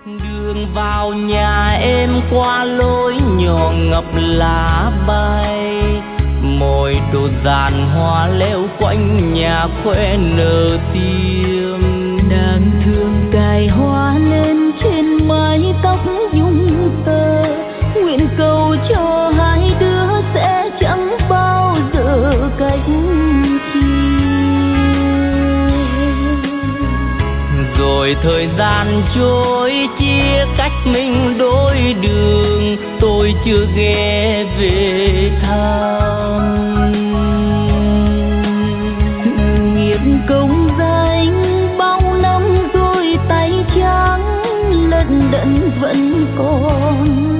Đường vào nhà em qua lối nhỏ ngập lá bay, mồi đồ giàn hoa leo quanh nhà khoe nở tiêm. Nàng thương cài hoa lên trên mái tóc nhung tơ, nguyện cầu cho hai đứa sẽ chẳng bao giờ cách chia. Rồi thời gian trôi chia cách mình đôi đường, tôi chưa ghé về thăm. Nghiệp công danh bao năm đôi tay trắng, lận đận vẫn còn